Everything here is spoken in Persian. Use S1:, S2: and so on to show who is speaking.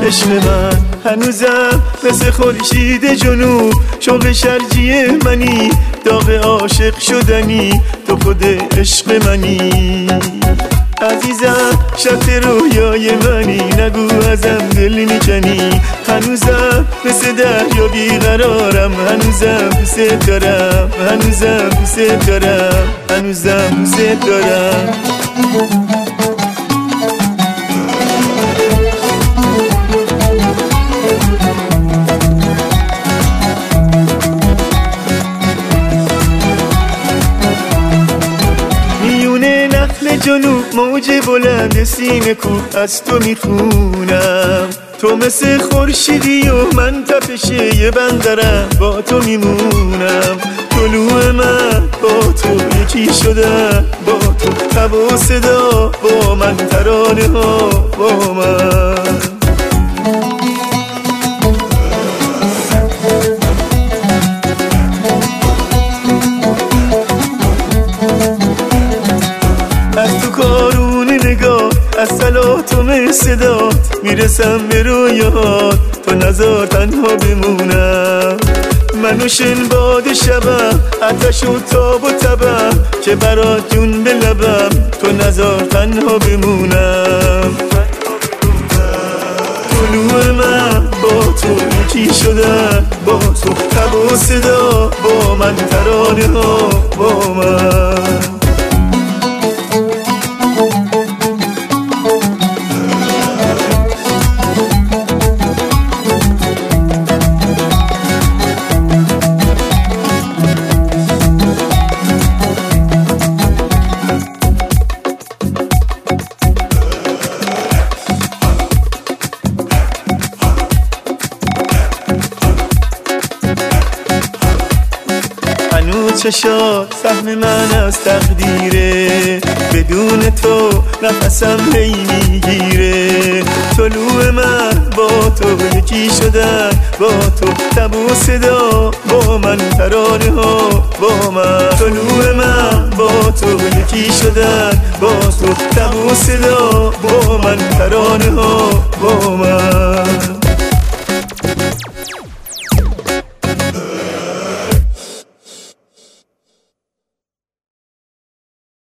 S1: عشق من هنوزم مثل خورشید جنوب شوق شرجی منی داغ عاشق شدنی تو خود عشق منی عزیزم شرط رویای منی نگو ازم دل میکنی هنوزم مثل دریا بیقرارم هنوزم دوست دارم هنوزم دوست دارم هنوزم دوست دارم جنوب موج بلند سینه کوه از تو میخونم تو مثل خورشیدی و من تپش یه بندرم با تو میمونم طلوع من با تو یکی شدم با تو تب و صدا با من ترانه ها با من کارون نگاه از صلاتم صدات میرسم به رویات تو نذار تنها بمونم منو شنباد شبم آتش و تاب و تبم که برات جون به لبم تو نذار تنها بمونم طلوع من با تو یکی شدم با تو تب و صدا با من ترانه ها با من چشات سهم من از تقدیره بدون تو نفسم هی میگیره طلوع من با تو یکی شدن با تو تب و صدا با من ترانه ها با من طلوع من با تو یکی شدن با تو تب و صدا با من ترانه ها با من